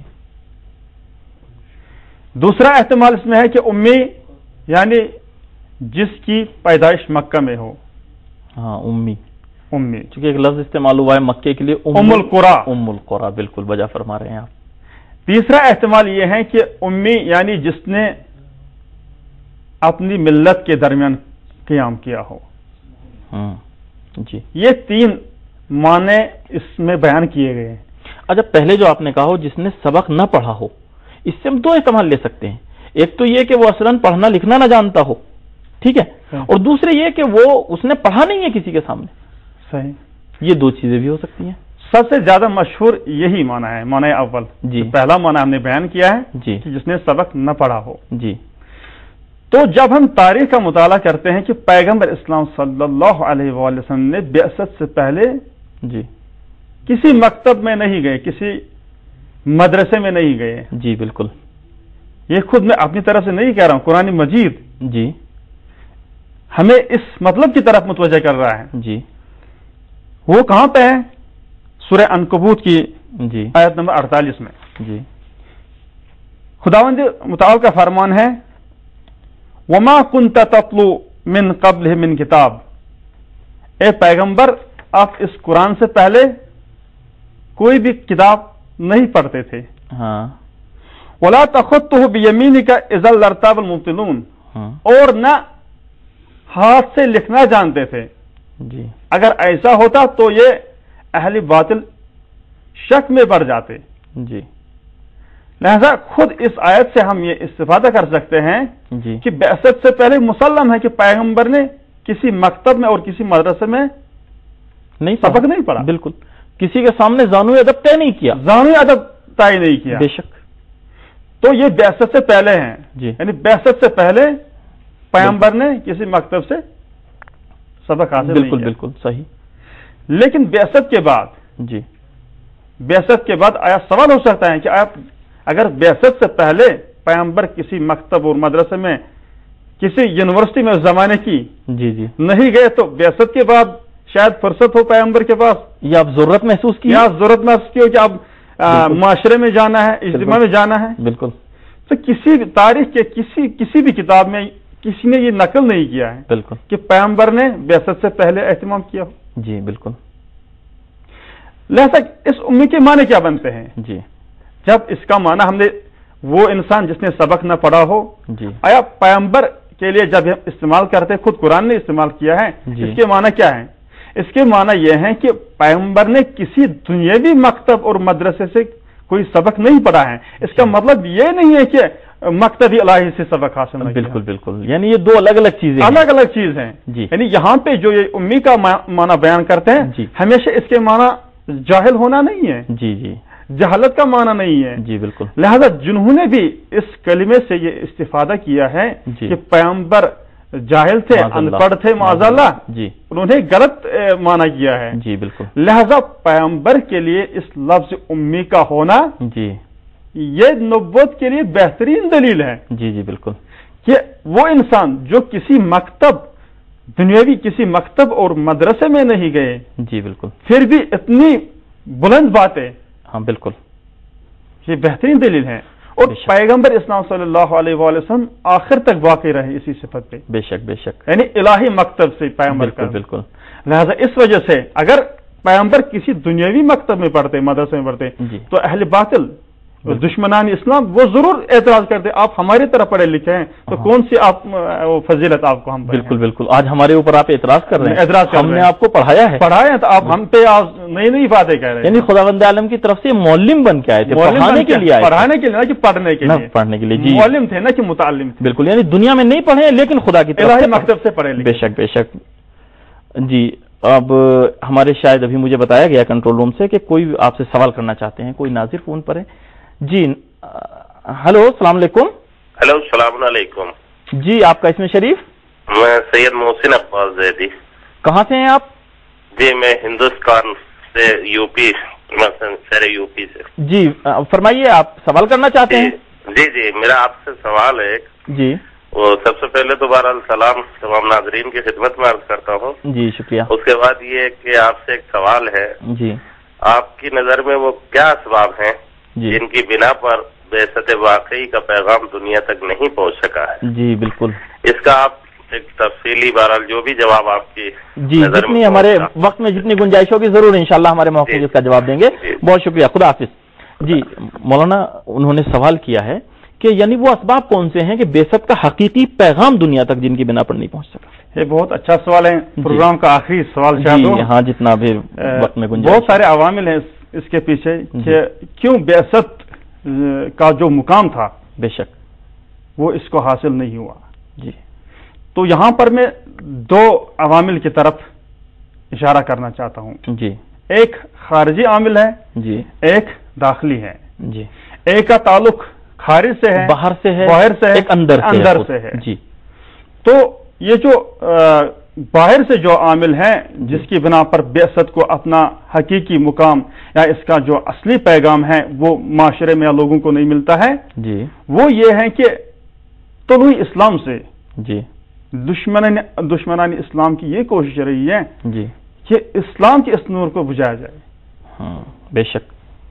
دوسرا احتمال اس میں ہے کہ امی یعنی جس کی پیدائش مکہ میں ہو. ہاں امی امی چونکہ ایک لفظ استعمال ہوا ہے مکے کے لیے، ام القرا. ام القرا بالکل بجا فرما رہے ہیں آپ. تیسرا احتمال یہ ہے کہ امی یعنی جس نے اپنی ملت کے درمیان قیام کیا ہو. ہاں جی. یہ تین معنی اس میں بیان کیے گئے ہیں. اچھا، پہلے جو آپ نے کہا ہو جس نے سبق نہ پڑھا ہو، اس سے ہم دو احتمال لے سکتے ہیں. ایک تو یہ کہ وہ اصلاً پڑھنا لکھنا نہ جانتا ہو، ٹھیک ہے، اور دوسرے یہ کہ وہ اس نے پڑھا نہیں ہے کسی کے سامنے. صحیح. یہ دو چیزیں بھی ہو سکتی ہیں. سب سے زیادہ مشہور یہی معنی ہے، معنی اول. جی. پہلا معنی ہم نے بیان کیا ہے جی کہ جس نے سبق نہ پڑھا ہو. جی. تو جب ہم تاریخ کا مطالعہ کرتے ہیں کہ پیغمبر اسلام صلی اللہ علیہ وآلہ وسلم نے بعثت سے پہلے جی کسی مکتب میں نہیں گئے، کسی مدرسے میں نہیں گئے. جی بالکل. یہ خود میں اپنی طرف سے نہیں کہہ رہا ہوں، قرآن مجید جی ہمیں اس مطلب کی طرف متوجہ کر رہا ہے. جی. وہ کہاں پہ ہے؟ سورہ عنکبوت کی جی آیت نمبر اڑتالیس میں. جی. خداوند متعال کا فرمان ہے، وما كنت تتلو من قبل من کتاب. اے پیغمبر آپ اس قرآن سے پہلے کوئی بھی کتاب نہیں پڑھتے تھے. ہاں. ولا تخطه بيمينك اذا لارتاب المبطلون. ہاں. اور نہ ہاتھ سے لکھنا جانتے تھے. جی. اگر ایسا ہوتا تو یہ اہل باطل شک میں پڑ جاتے. جی. لہذا خود اس آیت سے ہم یہ استفادہ کر سکتے ہیں جی کہ بعثت سے پہلے مسلم ہے کہ پیغمبر نے کسی مکتب میں اور کسی مدرسے میں نہیں سبق نہیں پڑھا. بالکل. کسی کے سامنے زانو ادب طے نہیں کیا. زانوی ادب طے نہیں کیا. بے شک. تو یہ بعثت سے پہلے ہیں. جی. یعنی بعثت سے پہلے پیغمبر نے کسی مکتب سے سبق حاصل نہیں بالکل کیا. بالکل صحیح. لیکن بعثت کے بعد جی بعثت کے بعد آیا سوال ہو سکتا ہے کہ آپ اگر بعثت سے پہلے پیغمبر کسی مکتب اور مدرسے میں کسی یونیورسٹی میں اس زمانے کی جی جی نہیں گئے تو بعثت کے بعد شاید فرصت ہو پیغمبر کے پاس یا آپ ضرورت محسوس کی یا ضرورت محسوس کی ہو کہ اب معاشرے میں جانا ہے، اجتماع میں جانا ہے. بالکل. تو کسی بھی تاریخ کے کسی کسی بھی کتاب میں کسی نے یہ نقل نہیں کیا ہے بالکل کہ پیغمبر نے بعثت سے پہلے اہتمام کیا ہو. جی بالکل. لہذا اس امی کے معنی کیا بنتے ہیں؟ جی. جب اس کا معنی ہم نے وہ انسان جس نے سبق نہ پڑھا ہو، جی آیا پیغمبر کے لیے جب ہم استعمال کرتے خود قرآن نے استعمال کیا ہے، جی. اس کے معنی کیا ہے؟ اس کے معنی یہ ہے کہ پیغمبر نے کسی دنیاوی مکتب اور مدرسے سے کوئی سبق نہیں پڑھا ہے. اس کا مطلب یہ نہیں ہے کہ مکتبی الہی سے سبق حاصل نہیں. بالکل بالکل، یعنی یہ دو الگ الگ چیزیں الگ الگ چیز ہیں. جی. یعنی یہاں پہ جو یہ امی کا معنی بیان کرتے ہیں جی. ہمیشہ اس کے معنی جاہل ہونا نہیں ہے. جی جی، جہالت کا معنی نہیں ہے. جی بالکل. لہذا جنہوں نے بھی اس کلمے سے یہ استفادہ کیا ہے جی. کہ پیغمبر جاہل تھے، ان پڑھ تھے، معاذ اللہ، جی، انہوں نے غلط معنی کیا ہے. جی بالکل. لہذا پیغمبر کے لیے اس لفظ امی کا ہونا جی یہ نبوت کے لیے بہترین دلیل ہے. جی جی بالکل. کہ وہ انسان جو کسی مکتب دنیاوی کسی مکتب اور مدرسے میں نہیں گئے، جی بالکل، پھر بھی اتنی بلند باتیں، ہاں بالکل، یہ بہترین دلیل ہے. اور پیغمبر اسلام صلی اللہ علیہ وآلہ وسلم آخر تک واقع رہے اسی صفت پہ. بے شک بے شک، یعنی الہی مکتب سے پیغمبر. بالکل بالکل. لہذا اس وجہ سے اگر پیغمبر کسی دنیاوی مکتب میں پڑھتے، مدرسے میں پڑھتے، جی. تو اہل باطل دشمنان اسلام وہ ضرور اعتراض کرتے، آپ ہماری طرح پڑھے لکھے ہیں تو کون سی آپ فضیلت آپ کو ہم. بالکل بالکل. آج ہمارے اوپر آپ اعتراض کر رہے ہیں. اعتراض کر رہے ہیں. ہم نے آپ کو پڑھایا ہے پڑھایا ہے تو آپ ہم پہ آج نئی نئی باتیں کہہ رہے ہیں. یعنی خداوند عالم کی طرف سے معلم بن کے آئے تھے، پڑھانے کے لیے آئے، پڑھانے کے لیے نہ کہ پڑھنے کے لیے. پڑھنے کے لیے جی، معلم تھے نہ کہ متعلم تھے. بالکل. یعنی دنیا میں نہیں پڑھے لیکن خدا کی طرف سے مکتب سے پڑھے. بے شک بے شک. جی اب ہمارے شاید ابھی مجھے بتایا گیا کنٹرول روم سے کہ کوئی آپ سے سوال کرنا چاہتے ہیں. کوئی ناظر فون پر ہے. جی ہلو، السلام علیکم. ہلو، السلام علیکم. جی آپ کا اسم شریف؟ میں سید محسن عباس زیدی. کہاں سے ہیں آپ؟ جی میں ہندوستان سے، یو پی، شہر یو پی سے. جی فرمائیے، آپ سوال کرنا چاہتے ہیں؟ جی جی میرا آپ سے سوال ہے. جی وہ سب سے پہلے تو بہرحال سلام تمام ناظرین کی خدمت میں عرض کرتا ہوں. جی شکریہ. اس کے بعد یہ کہ آپ سے ایک سوال ہے. جی آپ کی نظر میں وہ کیا اسباب ہیں جی جن کی بنا پر بعثت واقعی کا پیغام دنیا تک نہیں پہنچ سکا ہے؟ جی بالکل. اس کا آپ ایک تفصیلی بہرحال جو بھی جواب آپ کی جی جتنی ہمارے وقت میں جتنی گنجائش ہوگی ضرور انشاءاللہ ہمارے موقع اس کا جواب دیں گے. بہت شکریہ، خدا حافظ. جی مولانا انہوں نے سوال کیا ہے کہ یعنی وہ اسباب کون سے ہیں کہ بعثت کا حقیقی پیغام دنیا تک جن کی بنا پر نہیں پہنچ سکا؟ یہ بہت اچھا سوال ہے. پروگرام کا آخری سوال جی ہاں جتنا بھی وقت میں گنجائش. بہت سارے عوامل ہیں اس کے پیچھے کہ کیوں بعثت کا جو مقام تھا بے شک وہ اس کو حاصل نہیں ہوا. جی تو یہاں پر میں دو عوامل کی طرف اشارہ کرنا چاہتا ہوں. جی ایک خارجی عامل ہے، جی ایک داخلی ہے. جی ایک کا تعلق خارج سے ہے، باہر سے ہے، باہر سے ہے، ایک اندر سے اندر سے ہے. جی تو یہ جو باہر سے جو عامل ہیں جس کی بنا پر بعثت کو اپنا حقیقی مقام یا اس کا جو اصلی پیغام ہے وہ معاشرے میں یا لوگوں کو نہیں ملتا ہے، جی وہ یہ ہے کہ طلوع اسلام سے جی دشمنان دشمنان اسلام کی یہ کوشش رہی ہے جی کہ اسلام کے اس نور کو بجھایا جائے. ہاں بے شک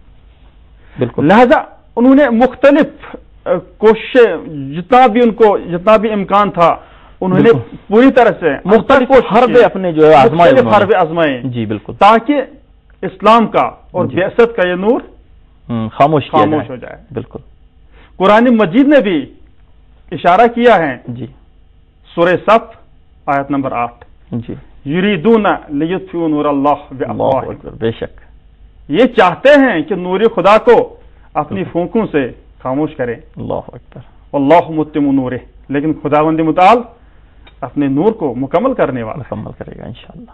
بالکل. لہذا انہوں نے مختلف کوششیں جتنا بھی ان کو جتنا بھی امکان تھا انہوں نے پوری طرح سے مختلف حربے اپنے جو ہے آزمائے حربے آزمائے. جی بالکل. تاکہ اسلام کا اور بعثت کا یہ نور خاموش خاموش ہو جائے. بالکل. قرآن مجید نے بھی اشارہ کیا ہے. جی سورہ صف آیت نمبر آٹھ. جی یریدون لیطفئوا نور اللہ بافواہہم. بے شک یہ چاہتے ہیں کہ نور خدا کو اپنی پھونکوں سے خاموش کریں. اللہ اکبر. واللہ متم نورہ، لیکن خداوند متعال اپنے نور کو مکمل کرنے والا مکمل کرے گا انشاءاللہ.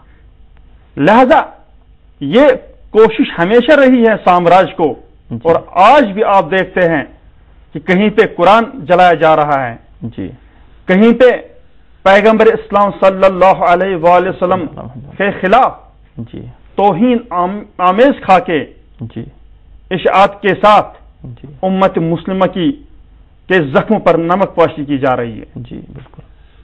لہذا یہ کوشش ہمیشہ رہی ہے سامراج کو. جی. اور آج بھی آپ دیکھتے ہیں کہ کہیں پہ قرآن جلایا جا رہا ہے، جی کہیں پہ پیغمبر اسلام صلی اللہ علیہ وآلہ وسلم کے خلاف جی توہین آمیز کھا کے جی اشاعت کے ساتھ جی امت مسلمہ کی کے زخموں پر نمک پاشی کی جا رہی ہے. جی بالکل.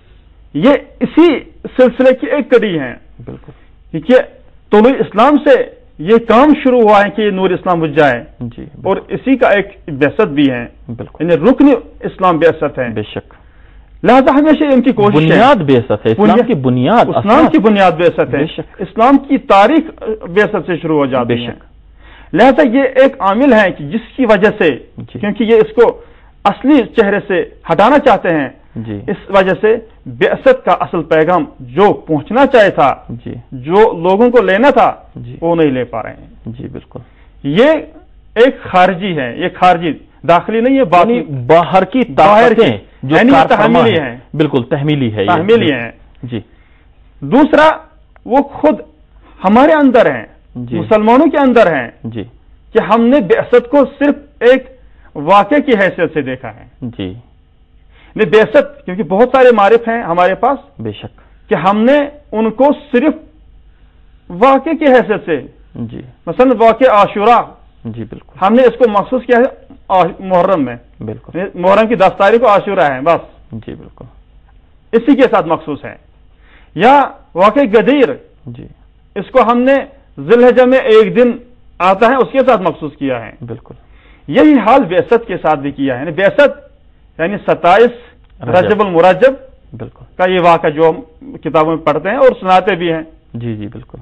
یہ اسی سلسلے کی ایک کڑی ہے. بالکل. کیونکہ طلوع اسلام سے یہ کام شروع ہوا ہے کہ یہ نور اسلام بجھ جائے. جی اور اسی کا ایک بعثت بھی ہے. بالکل. یعنی رکن اسلام بعثت ہے. بے شک. لہذا ہمیشہ ان کی کوشش بنیاد بعثت ہے، اسلام کی بنیاد، اسلام کی بنیاد بعثت ہے. اسلام کی تاریخ بعثت سے شروع ہو جاتی ہے. لہذا یہ ایک عامل ہے کہ جس کی وجہ سے کیونکہ یہ اس کو اصلی چہرے سے ہٹانا چاہتے ہیں جی اس وجہ سے بعثت کا اصل پیغام جو پہنچنا چاہے تھا، جی جو لوگوں کو لینا تھا، جی وہ نہیں لے پا رہے ہیں. جی بالکل. یہ ایک خارجی ہے، یہ خارجی، داخلی نہیں ہے، باہر باہر کی باہر کی جو یعنی تحمیلی ہیں، بالکل تحمیلی ہے، تحمیلی ہیں. جی. دوسرا وہ خود ہمارے اندر ہیں، جی مسلمانوں کے اندر ہیں جی کہ ہم نے بعثت کو صرف ایک واقعے کی حیثیت سے دیکھا ہے. جی نہیں، بعثت کیونکہ بہت سارے معرف ہیں ہمارے پاس بے شک کہ ہم نے ان کو صرف واقعے کی حیثیت سے، جی مثلا واقع عاشورہ، جی بالکل ہم نے اس کو مخصوص کیا ہے محرم میں، بالکل محرم کی دس تاریخ کو عاشورہ ہے بس، جی بالکل اسی کے ساتھ مخصوص ہے. یا واقع غدیر، جی اس کو ہم نے ذی الحجہ میں ایک دن آتا ہے اس کے ساتھ مخصوص کیا ہے. بالکل. یہی حال بعثت کے ساتھ بھی کیا ہے. بعثت یعنی ستائیس رجب المرجب بالکل کا یہ واقعہ جو ہم کتابوں میں پڑھتے ہیں اور سناتے بھی ہیں. جی جی بالکل.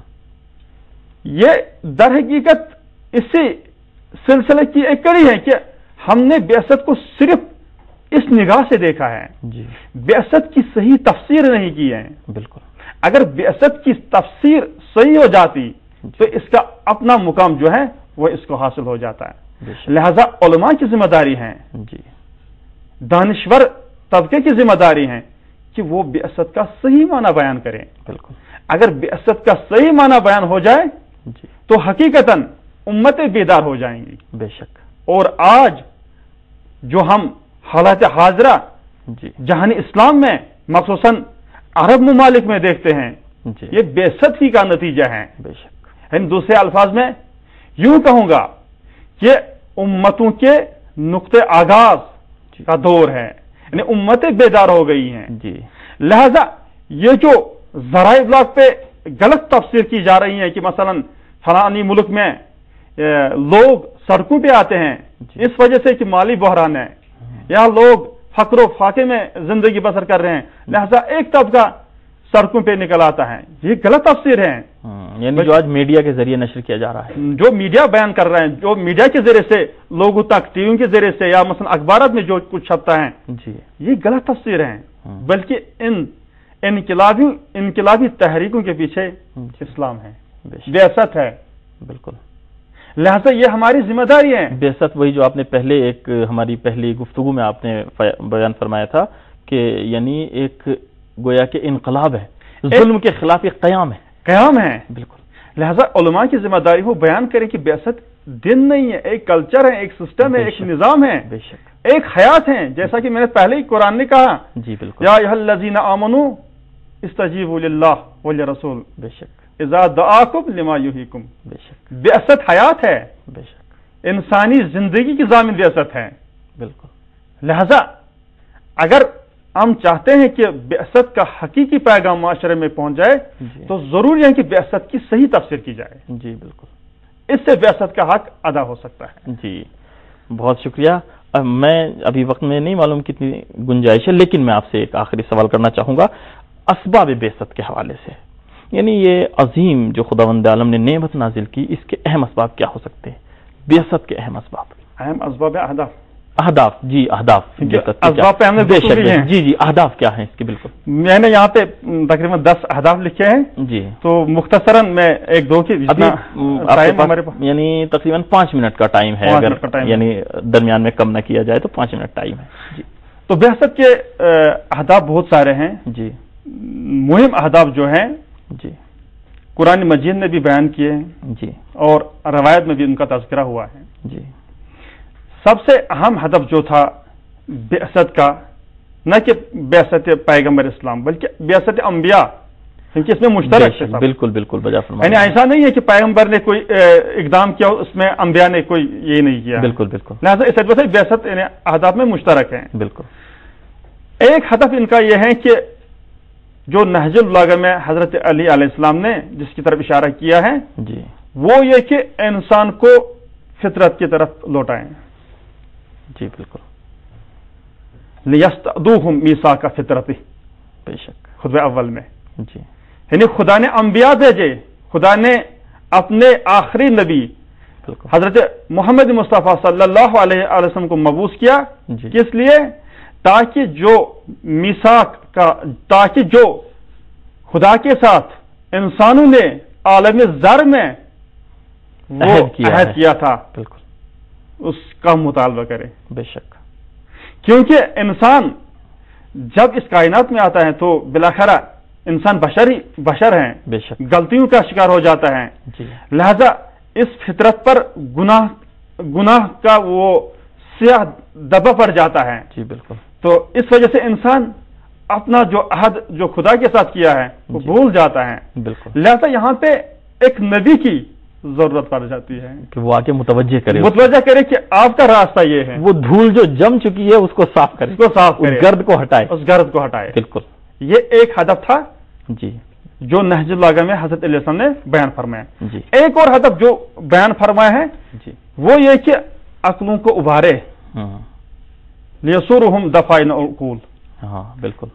یہ در حقیقت اسی سلسلے کی ایک کڑی ہے کہ ہم نے بعثت کو صرف اس نگاہ سے دیکھا ہے، جی بعثت کی صحیح تفسیر نہیں کی ہے. بالکل. اگر بعثت کی تفسیر صحیح ہو جاتی تو اس کا اپنا مقام جو ہے وہ اس کو حاصل ہو جاتا ہے. لہذا علماء کی ذمہ داری ہے، جی دانشور طبقے کی ذمہ داری ہے کہ وہ بعثت کا صحیح معنی بیان کریں. بالکل. اگر بعثت کا صحیح معنی بیان ہو جائے جی تو حقیقتاً امتیں بیدار ہو جائیں گی. بے شک. اور آج جو ہم حالات حاضرہ جی جہانی اسلام میں مخصوصاً عرب ممالک میں دیکھتے ہیں، جی یہ بعثت ہی کا نتیجہ ہے. بے شک. یعنی دوسرے الفاظ میں یوں کہوں گا کہ امتوں کے نقطۂ آغاز کا دور ہے، یعنی امتیں بیدار ہو گئی ہیں. جی لہذا یہ جو ذرائع ابلاغ پہ غلط تفسیر کی جا رہی ہے کہ مثلا فلانی ملک میں لوگ سڑکوں پہ آتے ہیں اس وجہ سے کہ مالی بحران ہے، یا لوگ فقر و فاقے میں زندگی بسر کر رہے ہیں لہذا ایک طبقہ سڑکوں پہ نکل آتا ہے، یہ غلط تفسیر ہے. یعنی جو آج میڈیا کے ذریعے نشر کیا جا رہا ہے، جو میڈیا بیان کر رہے ہیں، جو میڈیا کے ذریعے سے لوگوں تک ٹی وی کے ذریعے سے یا مثلا اخبارات میں جو کچھ چھپتا ہے، جی یہ غلط تفسیر ہے. بلکہ ان انقلابی انقلابی تحریکوں کے پیچھے اسلام ہے، بعثت ہے. بالکل. لہذا یہ ہماری ذمہ داری ہے. بعثت وہی جو آپ نے پہلے ایک ہماری پہلی گفتگو میں آپ نے بیان فرمایا تھا کہ یعنی ایک گویا کہ انقلاب ہے، ظلم کے خلاف ایک قیام ہے. قیام ہے. بالکل. لہذا علماء کی ذمہ داری وہ بیان کریں کہ بعثت دن نہیں ہے، ایک کلچر ہے، ایک سسٹم ہے، ایک نظام ہے، بے شک ایک حیات ہے. جیسا کہ میں نے پہلے ہی قرآن نے کہا، جی بالکل، یا ایھا الذین آمنوا استجیبوا للہ ولرسول بے شک اذا دعاکم لما یحییکم. بے شک بعثت حیات ہے، بے شک انسانی زندگی کی ضامن بعثت ہے. بالکل. لہذا اگر ہم چاہتے ہیں کہ بعثت کا حقیقی پیغام معاشرے میں پہنچ جائے جی تو ضروری ہے کہ بعثت کی صحیح تفسیر کی جائے. جی بالکل. اس سے بعثت کا حق ادا ہو سکتا ہے. جی بہت شکریہ. اب میں ابھی وقت میں نہیں معلوم کتنی گنجائش ہے، لیکن میں آپ سے ایک آخری سوال کرنا چاہوں گا اسباب بعثت کے حوالے سے. یعنی یہ عظیم جو خداوند عالم نے نعمت نازل کی، اس کے اہم اسباب کیا ہو سکتے ہیں؟ بعثت کے اہم اسباب. اہم اسباب اہداف. اہداف جی اہداف اسباب پہ ہم نے گفتگو کی ہیں. جی جی اہداف کیا ہیں اس کے؟ بالکل میں نے یہاں پہ تقریباً دس اہداف لکھے ہیں. جی تو مختصراً میں ایک دو کی ابھی ہمارے پاس یعنی تقریباً پانچ منٹ کا ٹائم ہے، اگر یعنی درمیان میں کم نہ کیا جائے تو پانچ منٹ ٹائم ہے. جی تو بعثت کے اہداف بہت سارے ہیں. جی مہم اہداف جو ہیں جی قرآن مجید نے بھی بیان کیے ہیں جی اور روایت میں بھی ان کا تذکرہ ہوا ہے. جی سب سے اہم ہدف جو تھا بعثت کا، نہ کہ بعثت پیغمبر اسلام بلکہ بعثت انبیاء، کیونکہ اس میں مشترک ہے. بالکل بالکل بجا فرمایا. یعنی ایسا نہیں ہے کہ پیغمبر نے کوئی اقدام کیا اس میں انبیاء نے کوئی یہ نہیں کیا. بالکل بالکل. لہٰذا اس وجہ سے بعثت یعنی اہداف میں مشترک ہیں. بالکل. ایک ہدف ان کا یہ ہے کہ جو نہج البلاغہ میں حضرت علی علیہ السلام نے جس کی طرف اشارہ کیا ہے، جی وہ یہ کہ انسان کو فطرت کی طرف لوٹائیں. جی بالکل. لیستعدوہم میثاق فطرتی، بے شک خطبہ اول میں. جی یعنی خدا نے انبیاء بھیجے، خدا نے اپنے آخری نبی حضرت محمد مصطفیٰ صلی اللہ علیہ وسلم کو مبعوث کیا. جی کس لیے؟ تاکہ جو میثاق کا تاکہ جو خدا کے ساتھ انسانوں نے عالم زر میں وہ عہد کیا عہد ہے. کیا تھا بالکل اس کا مطالبہ کرے. بے شک. کیونکہ انسان جب اس کائنات میں آتا ہے تو بلاخرہ انسان بشر ہی بشر ہیں, بے شک. غلطیوں کا شکار ہو جاتا ہے. جی لہذا اس فطرت پر گناہ گناہ کا وہ سیاہ دبا پڑ جاتا ہے. جی بالکل. تو اس وجہ سے انسان اپنا جو عہد جو خدا کے ساتھ کیا ہے وہ جی. بھول جاتا ہے. بالکل. لہذا یہاں پہ ایک نبی کی ضرورت پڑ جاتی ہے کہ وہ آ کے متوجہ کرے, متوجہ کرے کہ آپ کا راستہ یہ ہے, وہ دھول جو جم چکی ہے اس کو صاف کرے, اس کو صاف کرے, اس گرد کو ہٹائے, اس گرد کو ہٹائے. بالکل. یہ ایک ہدف تھا جی جو نہج البلاغہ میں حضرت علیہ السلام نے بیان فرمایا. جی ایک اور ہدف جو بیان فرمایا ہے جی وہ یہ کہ عقلوں کو ابھارے, ہاں لیسورہم دفائن العقول, ہاں بالکل,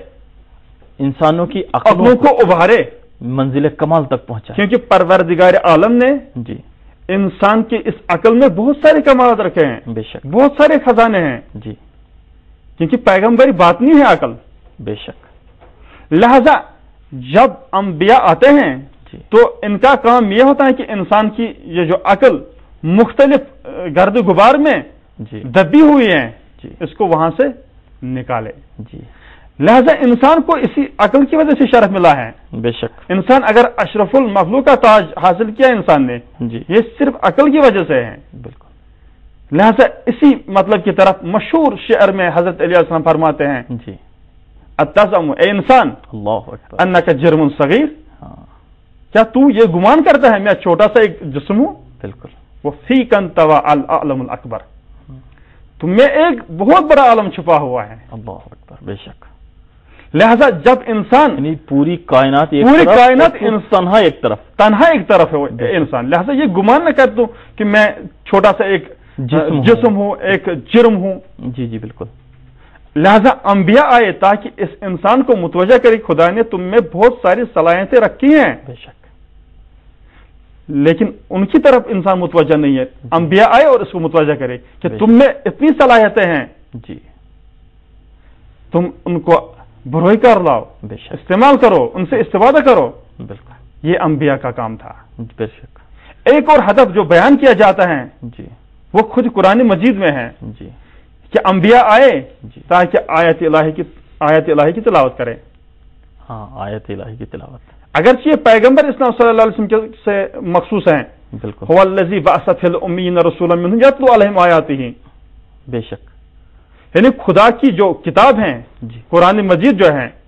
تاکہ انسانوں کی عقلوں کو ابھارے, منزل کمال تک پہنچا. کیونکہ پروردگار عالم نے جی انسان کی اس عقل میں بہت سارے کمالات رکھے ہیں, بے شک. بہت سارے خزانے ہیں, جی کیونکہ پیغمبری باطنی ہے عقل. بے شک. لہذا جب انبیاء آتے ہیں جی تو ان کا کام یہ ہوتا ہے کہ انسان کی یہ جو عقل مختلف گرد و غبار میں جی دبی ہوئی ہیں جی اس کو وہاں سے نکالے. جی لہذا انسان کو اسی عقل کی وجہ سے شرف ملا ہے. بے شک. انسان اگر اشرف المخلوق کا تاج حاصل کیا انسان نے, جی یہ صرف عقل کی وجہ سے ہے. بالکل. لہذا اسی مطلب کی طرف مشہور شعر میں حضرت علیہ السلام فرماتے ہیں, جی اتزعم اے انسان اللہ اکبر, انک جرم صغیر, ہاں کیا تو یہ گمان کرتا ہے میں چھوٹا سا ایک جسم ہوں, بالکل. وہ فی کن توا العالم الاکبر, تم میں ایک بہت بڑا عالم چھپا ہوا ہے. اللہ اکبر, بے شک. لہذا جب انسان یعنی پوری کائنات ایک پوری طرف, کائنات اور انس- تنہا ایک طرف, تنہا ایک طرف ہے وہ انسان, لہذا یہ گمان نہ کر دوں کہ میں چھوٹا سا ایک جسم ہوں. جسم ہوں, ایک جرم ہوں. جی جی بالکل. لہذا انبیاء آئے تاکہ اس انسان کو متوجہ کرے خدا نے تم میں بہت ساری صلاحیتیں رکھی ہیں, بے شک. لیکن ان کی طرف انسان متوجہ نہیں ہے. انبیاء آئے اور اس کو متوجہ کرے کہ بے تم میں اتنی صلاحیتیں ہیں, جی تم ان کو بروئی کر لاؤ, بے شک. استعمال کرو, ان سے استفادہ کرو. بالکل. یہ انبیاء کا کام تھا. بے شک. ایک اور ہدف جو بیان کیا جاتا ہے جی وہ خود قرآن مجید میں ہے جی کہ انبیاء آئے جی تاکہ آیت الہی کی آیت الہی کی تلاوت کریں. ہاں آیت الہی کی تلاوت. اگرچہ یہ پیغمبر اسلام صلی اللہ علیہ وسلم کے سے مخصوص ہیں, بالکل. هو الذی بعث فی الامین رسولا منهم یتلو علیہم آیاتہ, بے شک. یعنی خدا کی جو کتاب ہیں جی قرآن مجید جو ہیں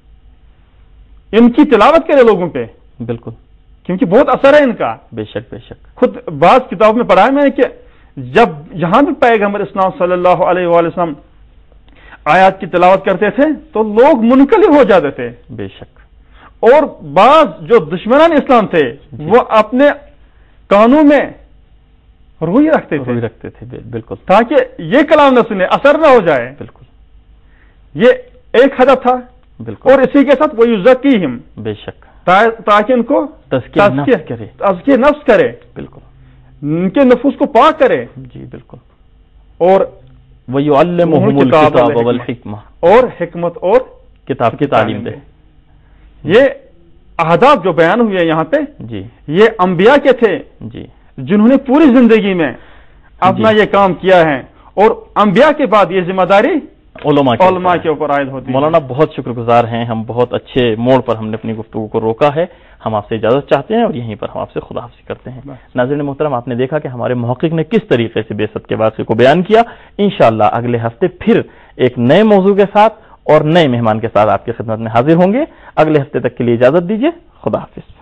ان کی تلاوت کرے لوگوں پہ, بالکل. کیونکہ بہت اثر ہے ان کا. بے شک بے شک. خود بعض کتاب میں پڑھا ہے میں نے کہ جب جہاں بھی پیغمبر اسلام صلی اللہ علیہ وآلہ وسلم آیات کی تلاوت کرتے تھے تو لوگ منقلب ہو جاتے تھے, بے شک. اور بعض جو دشمنان اسلام تھے وہ اپنے کانوں میں روئی رکھتے تھے روئی رکھتے تھے, بالکل. تاکہ یہ کلام نہ سنے, اثر نہ ہو جائے. بالکل. یہ ایک ہدف تھا. بالکل. اور اسی کے ساتھ وہ یزکیہم, بے شک. تاکہ ان کو تزکیہ نفس کرے. تزکیہ نفس کرے, بالکل. ان کے نفوس کو پاک کرے. جی بالکل. اور وَيُعَلِّمُهُمُ الْكِتَابَ وَالْحِکْمَةَ, اور حکمت اور کتاب کی تعلیم دے. یہ اہداف جو بیان ہوئے یہاں پہ جی یہ انبیاء کے تھے جی جنہوں نے پوری زندگی میں اپنا جی. یہ کام کیا ہے, اور انبیاء کے بعد یہ ذمہ داری علماء کے علماء کے اوپر عائد ہوتی ہے. مولانا بہت شکر گزار ہیں, ہم بہت اچھے موڑ پر ہم نے اپنی گفتگو کو روکا ہے. ہم آپ سے اجازت چاہتے ہیں اور یہیں پر ہم آپ سے خدا حافظی کرتے ہیں. ناظرین محترم, آپ نے دیکھا کہ ہمارے محقق نے کس طریقے سے بعثت کے واقعے کو بیان کیا. انشاءاللہ اگلے ہفتے پھر ایک نئے موضوع کے ساتھ اور نئے مہمان کے ساتھ آپ کی خدمت میں حاضر ہوں گے. اگلے ہفتے تک کے لیے اجازت دیجیے. خدا حافظ.